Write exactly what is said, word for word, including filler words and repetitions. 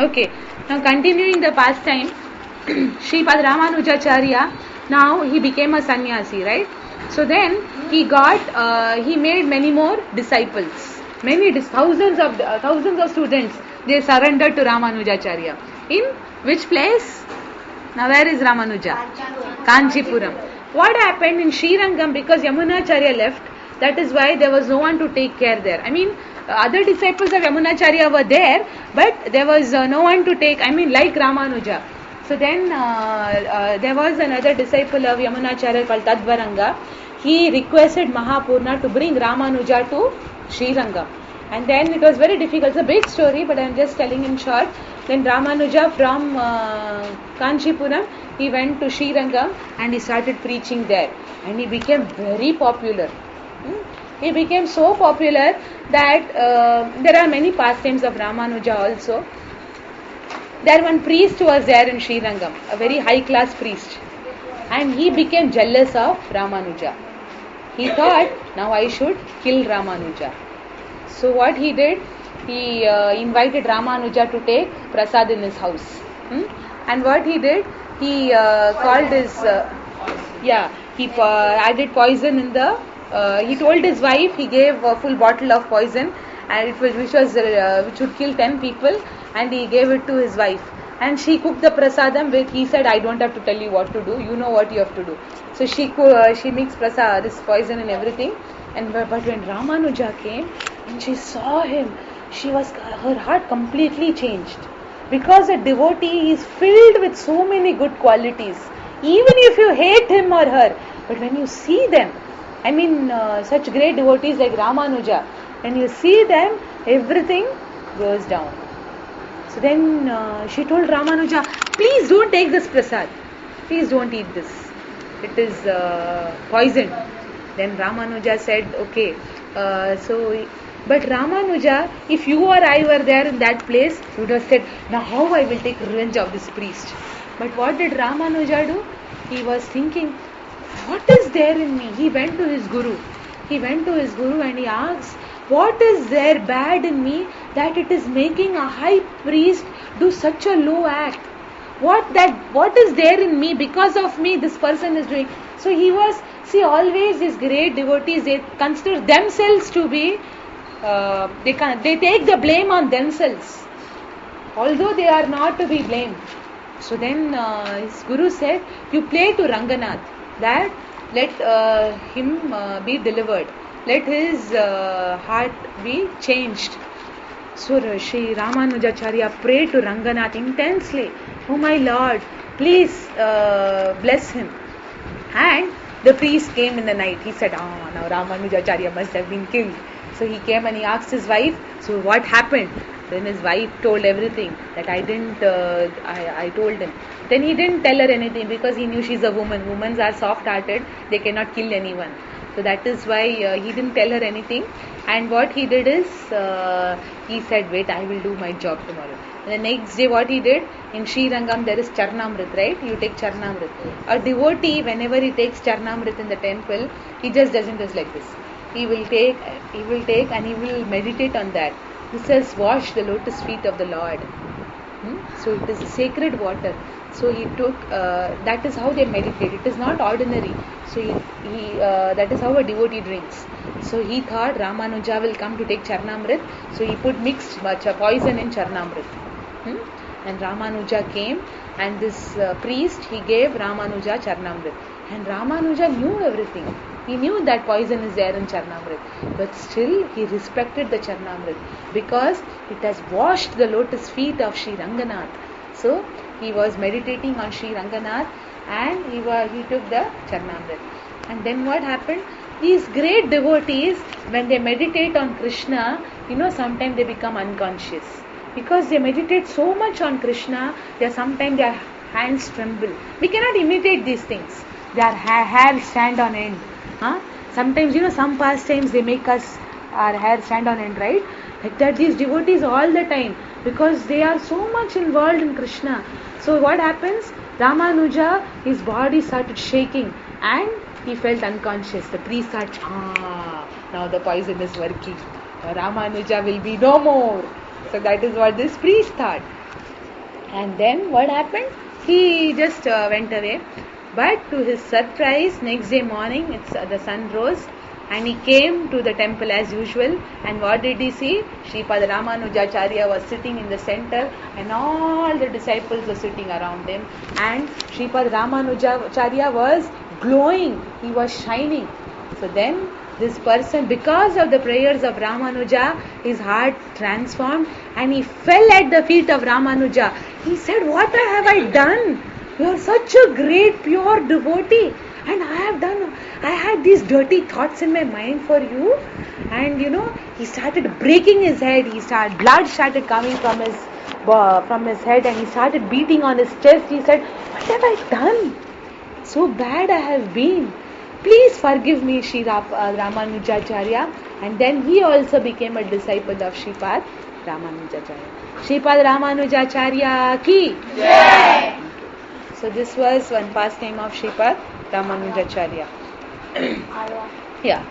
Okay, now continuing the pastime, Sripad Ramanujacharya, now he became a sannyasi, right? So then he got, uh, he made many more disciples. Many, dis- thousands of uh, thousands of students, they surrendered to Ramanujacharya. In which place? Now where is Ramanuja? Kanchipuram. What happened in Srirangam, because Yamunacharya left, that is why there was no one to take care there. I mean, uh, other disciples of Yamunacharya were there, but there was uh, no one to take, I mean, like Ramanuja. So then uh, uh, there was another disciple of Yamunacharya called Tadvaranga. He requested Mahapurna to bring Ramanuja to Srirangam. And then it was very difficult. It's a big story, but I am just telling in short. Then Ramanuja from uh, Kanchipuram, he went to Srirangam and he started preaching there. And he became very popular. Hmm? He became so popular that uh, there are many pastimes of Ramanuja also. There one priest was there in Srirangam, a very high class priest. And he became jealous of Ramanuja. He thought, now I should kill Ramanuja. So what he did, he uh, invited Ramanuja to take prasad in his house. Hmm? And what he did, he uh, called his, uh, yeah, he uh, added poison in the, uh, he told his wife, he gave a full bottle of poison, and it was which was uh, which would kill ten people, and he gave it to his wife. And she cooked the prasadam with, he said, I don't have to tell you what to do, you know what you have to do. So she uh, she mixed prasad, this poison and everything. And but when Ramanuja came and she saw him, she was her heart completely changed, because a devotee is filled with so many good qualities. Even if you hate him or her, but when you see them, I mean, uh, such great devotees like Ramanuja, when you see them, everything goes down. So then uh, she told Ramanuja, please don't take this prasad. Please don't eat this. It is uh, poisoned. Then Ramanuja said, okay. Uh, so, but Ramanuja, if you or I were there in that place, you would have said, now how I will take revenge of this priest. But what did Ramanuja do? He was thinking, what is there in me? He went to his guru. He went to his guru and he asked, what is there bad in me that it is making a high priest do such a low act? What that? What is there in me? Because of me, this person is doing. So he was, see, always these great devotees, they consider themselves to be, uh, they can, they take the blame on themselves, although they are not to be blamed. So then uh, his guru said, you pray to Ranganath that let uh, him uh, be delivered. Let his uh, heart be changed. So Sri Ramanujacharya prayed to Ranganath intensely. Oh my Lord, please uh, bless him. And the priest came in the night. He said, ah, now Ramanujacharya must have been killed. So he came and he asked his wife, so what happened? Then his wife told everything, that I didn't, uh, I, I told him. Then he didn't tell her anything, because he knew she's a woman. Women are soft-hearted, they cannot kill anyone. So that is why uh, he didn't tell her anything. And what he did is, uh, he said, wait, I will do my job tomorrow. And the next day what he did, in Srirangam there is Charnamrit, right? You take Charnamrit. A devotee, whenever he takes Charnamrit in the temple, he just doesn't just like this. He will take, he will take and he will meditate on that. He says, wash the lotus feet of the Lord. Hmm? So it is sacred water. So he took, uh, that is how they meditate. It is not ordinary. So he, he uh, that is how a devotee drinks. So he thought Ramanuja will come to take Charnamrit. So he put mixed poison in Charnamrit. Hmm? And Ramanuja came, and this uh, priest, he gave Ramanuja Charnamrit. And Ramanuja knew everything. He knew that poison is there in Charnamrit. But still he respected the Charnamrit, because it has washed the lotus feet of Sri Ranganath. So he was meditating on Sri Ranganath, and he was, he took the Charnamrit. And then what happened? These great devotees, when they meditate on Krishna, you know, sometimes they become unconscious. Because they meditate so much on Krishna, they are sometimes their hands tremble. We cannot imitate these things. Their ha- hair stand on end. Huh? Sometimes, you know, some pastimes they make us, our hair stand on end, right? Like that, these devotees all the time, because they are so much involved in Krishna. So what happens? Ramanuja, his body started shaking and he felt unconscious. The priest thought, ah, now the poison is working. Ramanuja will be no more. So that is what this priest thought. And then what happened? He just uh, went away. But to his surprise, next day morning, it's uh, the sun rose, and he came to the temple as usual. And what did he see? Sripada Ramanujacharya was sitting in the center, and all the disciples were sitting around him. And Sripada Ramanujacharya was glowing. He was shining. So then this person, because of the prayers of Ramanuja, his heart transformed, and he fell at the feet of Ramanuja. He said, "What have I done? You are such a great pure devotee, and I have done, I had these dirty thoughts in my mind for you." And you know, he started breaking his head. He started, blood started coming from his uh, from his head, and he started beating on his chest. He said, "What have I done? So bad I have been. Please forgive me, Sri Ramanujacharya." And then he also became a disciple of Sripad Ramanujacharya. Sripad Ramanujacharya ki Jai. So this was one pastime of Sripad Ramanujacharya. Yeah.